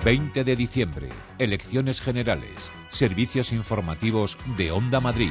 20 de diciembre, elecciones generales, servicios informativos de Onda Madrid.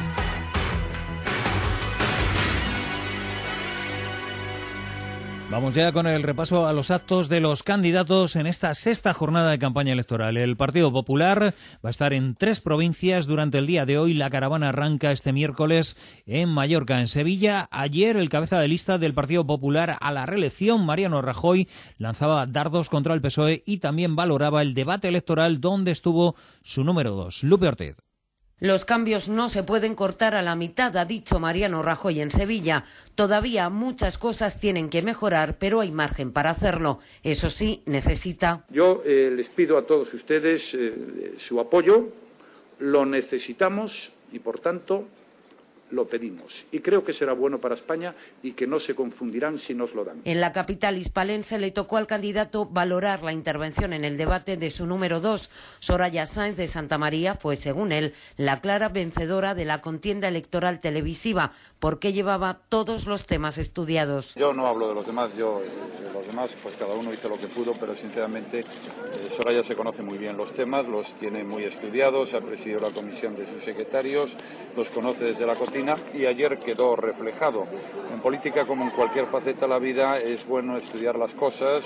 Vamos ya con el repaso a los actos de los candidatos en esta sexta jornada de campaña electoral. El Partido Popular va a estar en 3 provincias durante el día de hoy. La caravana arranca este miércoles en Mallorca, en Sevilla. Ayer el cabeza de lista del Partido Popular a la reelección, Mariano Rajoy, lanzaba dardos contra el PSOE y también valoraba el debate electoral donde estuvo su número 2, Lupe Ortiz. Los cambios no se pueden cortar a la mitad, ha dicho Mariano Rajoy en Sevilla. Todavía muchas cosas tienen que mejorar, pero hay margen para hacerlo. Eso sí, necesita. Yo les pido a todos ustedes su apoyo. Lo necesitamos y, por tanto, lo pedimos. Y creo que será bueno para España y que no se confundirán si nos lo dan. En la capital hispalense le tocó al candidato valorar la intervención en el debate de su número 2. Soraya Sáenz de Santamaría fue, según él, la clara vencedora de la contienda electoral televisiva, porque llevaba todos los temas estudiados. Yo no hablo de los demás, pues cada uno hizo lo que pudo, pero sinceramente Soraya se conoce muy bien los temas, los tiene muy estudiados, ha presidido la comisión de sus secretarios, los conoce desde la cocina y ayer quedó reflejado. En política, como en cualquier faceta de la vida, es bueno estudiar las cosas,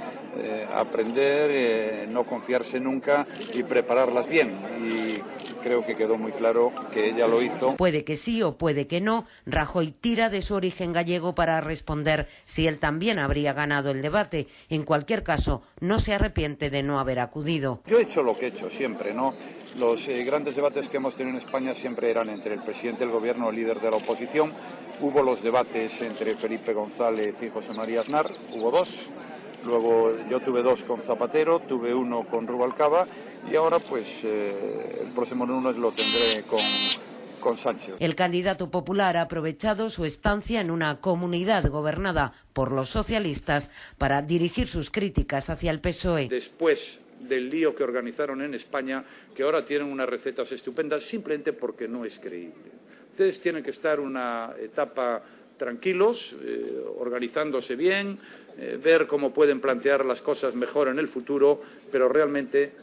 aprender, no confiarse nunca y prepararlas bien. Y creo que quedó muy claro que ella lo hizo. Puede que sí o puede que no. Rajoy tira de su origen gallego para responder si él también habría ganado el debate. En cualquier caso, no se arrepiente de no haber acudido. Yo he hecho lo que he hecho siempre, ¿no? Los grandes debates que hemos tenido en España siempre eran entre el presidente del gobierno y el líder de la oposición. Hubo los debates entre Felipe González y José María Aznar, hubo 2. Luego yo tuve 2 con Zapatero, tuve 1 con Rubalcaba y ahora pues el próximo lunes lo tendré con Sánchez. El candidato popular ha aprovechado su estancia en una comunidad gobernada por los socialistas para dirigir sus críticas hacia el PSOE. Después del lío que organizaron en España, que ahora tienen unas recetas estupendas simplemente porque no es creíble. Ustedes tienen que estar una etapa tranquilos, organizándose bien, ver cómo pueden plantear las cosas mejor en el futuro, pero realmente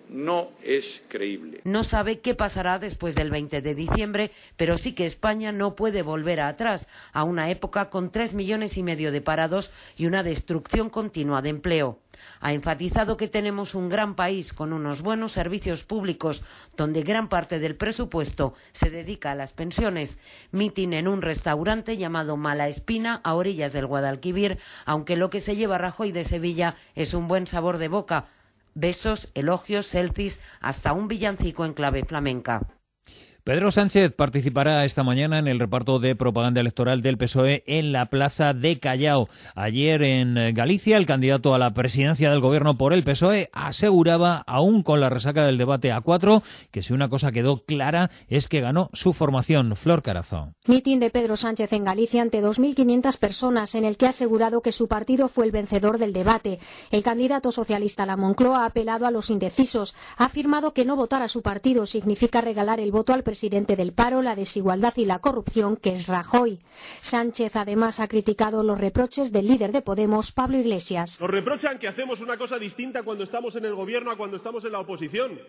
no es creíble. No sabe qué pasará después del 20 de diciembre, pero sí que España no puede volver atrás, a una época con 3,5 millones de parados y una destrucción continua de empleo. Ha enfatizado que tenemos un gran país con unos buenos servicios públicos, donde gran parte del presupuesto se dedica a las pensiones. Mitin en un restaurante llamado Mala Espina, a orillas del Guadalquivir, aunque lo que se lleva Rajoy de Sevilla es un buen sabor de boca. Besos, elogios, selfies, hasta un villancico en clave flamenca. Pedro Sánchez participará esta mañana en el reparto de propaganda electoral del PSOE en la plaza de Callao. Ayer en Galicia, el candidato a la presidencia del gobierno por el PSOE aseguraba, aún con la resaca del debate a 4, que si una cosa quedó clara es que ganó su formación. Flor Carazo. Mitin de Pedro Sánchez en Galicia ante 2.500 personas, en el que ha asegurado que su partido fue el vencedor del debate. El candidato socialista a la Moncloa ha apelado a los indecisos. Ha afirmado que no votar a su partido significa regalar el voto al presidente del paro, la desigualdad y la corrupción, que es Rajoy. Sánchez además ha criticado los reproches del líder de Podemos, Pablo Iglesias. Nos reprochan que hacemos una cosa distinta cuando estamos en el gobierno a cuando estamos en la oposición.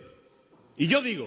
Y yo digo,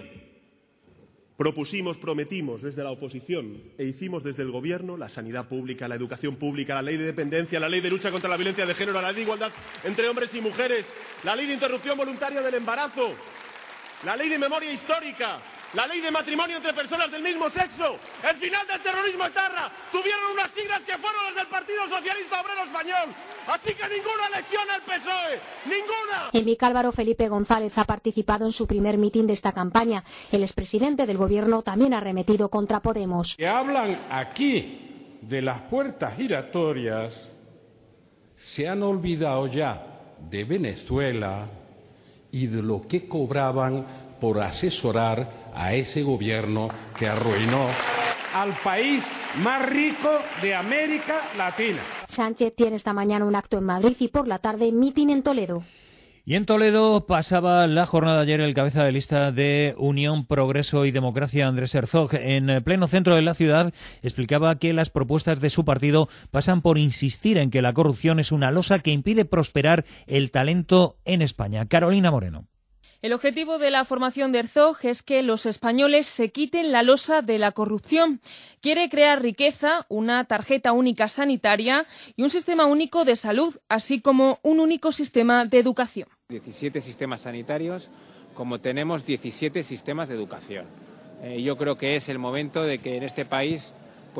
prometimos desde la oposición e hicimos desde el gobierno la sanidad pública, la educación pública, la ley de dependencia, la ley de lucha contra la violencia de género, la ley de igualdad entre hombres y mujeres, la ley de interrupción voluntaria del embarazo, la ley de memoria histórica, la ley de matrimonio entre personas del mismo sexo, el final del terrorismo etarra, tuvieron unas siglas que fueron las del Partido Socialista Obrero Español. Así que ninguna elección al PSOE, ninguna. En Vicálvaro, Felipe González ha participado en su primer mitin de esta campaña. El expresidente del gobierno también ha arremetido contra Podemos. Que hablan aquí de las puertas giratorias, se han olvidado ya de Venezuela y de lo que cobraban por asesorar a ese gobierno que arruinó al país más rico de América Latina. Sánchez tiene esta mañana un acto en Madrid y por la tarde mitin en Toledo. Y en Toledo pasaba la jornada ayer el cabeza de lista de Unión, Progreso y Democracia, Andrés Herzog. En pleno centro de la ciudad explicaba que las propuestas de su partido pasan por insistir en que la corrupción es una losa que impide prosperar el talento en España. Carolina Moreno. El objetivo de la formación de Herzog es que los españoles se quiten la losa de la corrupción. Quiere crear riqueza, una tarjeta única sanitaria y un sistema único de salud, así como un único sistema de educación. 17 sistemas sanitarios, como tenemos 17 sistemas de educación. Yo creo que es el momento de que en este país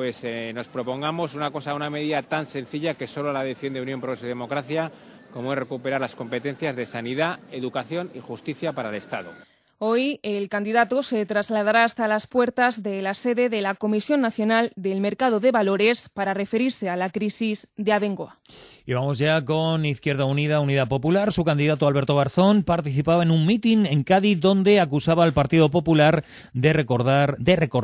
nos propongamos una medida tan sencilla que solo la defiende Unión, Progreso y Democracia, como es recuperar las competencias de sanidad, educación y justicia para el Estado. Hoy el candidato se trasladará hasta las puertas de la sede de la Comisión Nacional del Mercado de Valores para referirse a la crisis de Abengoa. Y vamos ya con Izquierda Unida, Unidad Popular. Su candidato Alberto Garzón participaba en un mitin en Cádiz donde acusaba al Partido Popular de recortar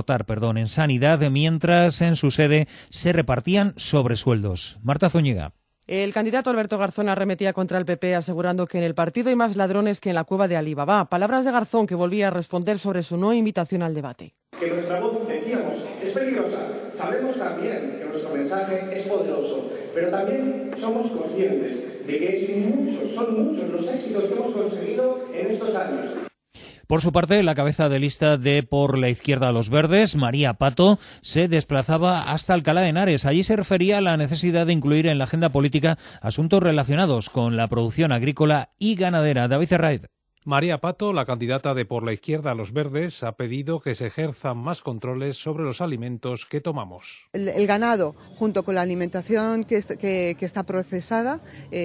en sanidad, mientras en su sede se repartían sobresueldos. Marta Zúñiga. El candidato Alberto Garzón arremetía contra el PP asegurando que en el partido hay más ladrones que en la cueva de Alibaba. Palabras de Garzón que volvía a responder sobre su no invitación al debate. Que nuestra voz, decíamos, es peligrosa. Sabemos también que nuestro mensaje es poderoso, pero también somos conscientes de que son muchos los éxitos que hemos conseguido en estos años. Por su parte, la cabeza de lista de Por la Izquierda a los Verdes, María Pato, se desplazaba hasta Alcalá de Henares. Allí se refería a la necesidad de incluir en la agenda política asuntos relacionados con la producción agrícola y ganadera. David Herraiz. María Pato, la candidata de Por la Izquierda a los Verdes, ha pedido que se ejerzan más controles sobre los alimentos que tomamos. El ganado, junto con la alimentación que está procesada,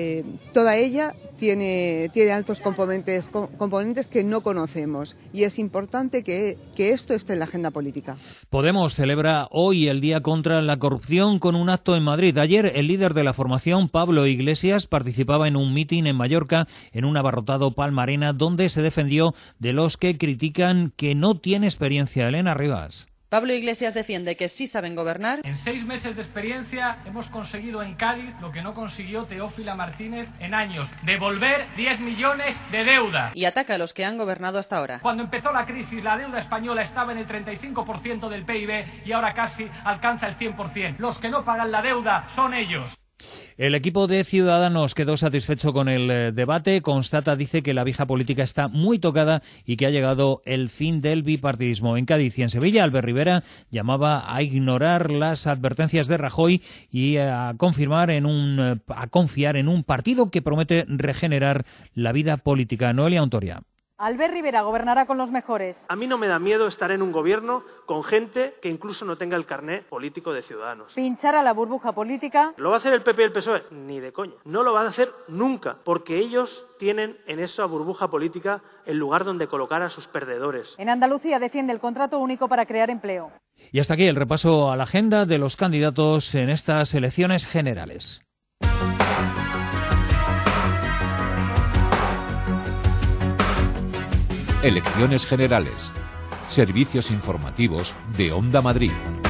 toda ella tiene altos componentes que no conocemos, y es importante que esto esté en la agenda política. Podemos celebra hoy el Día contra la Corrupción con un acto en Madrid. Ayer el líder de la formación, Pablo Iglesias, participaba en un mitin en Mallorca en un abarrotado Palmarena donde se defendió de los que critican que no tiene experiencia. Elena Rivas. Pablo Iglesias defiende que sí saben gobernar. En 6 meses de experiencia hemos conseguido en Cádiz lo que no consiguió Teófila Martínez en años: devolver 10 millones de deuda. Y ataca a los que han gobernado hasta ahora. Cuando empezó la crisis, la deuda española estaba en el 35% del PIB y ahora casi alcanza el 100%. Los que no pagan la deuda son ellos. El equipo de Ciudadanos quedó satisfecho con el debate. Dice que la vieja política está muy tocada y que ha llegado el fin del bipartidismo. En Cádiz y en Sevilla, Albert Rivera llamaba a ignorar las advertencias de Rajoy y a confiar en un partido que promete regenerar la vida política. Noelia Ontoria. Albert Rivera gobernará con los mejores. A mí no me da miedo estar en un gobierno con gente que incluso no tenga el carné político de Ciudadanos. Pinchar a la burbuja política. ¿Lo va a hacer el PP y el PSOE? Ni de coña. No lo van a hacer nunca, porque ellos tienen en esa burbuja política el lugar donde colocar a sus perdedores. En Andalucía defiende el contrato único para crear empleo. Y hasta aquí el repaso a la agenda de los candidatos en estas elecciones generales. Elecciones generales. Servicios informativos de Onda Madrid.